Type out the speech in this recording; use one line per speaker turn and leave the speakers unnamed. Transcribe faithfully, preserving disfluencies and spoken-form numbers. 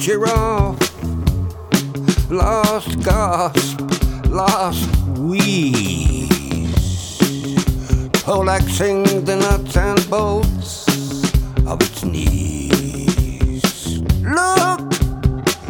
giraffe, last gasp, last wheeze, poleaxing the nuts and bolts of its knees. Look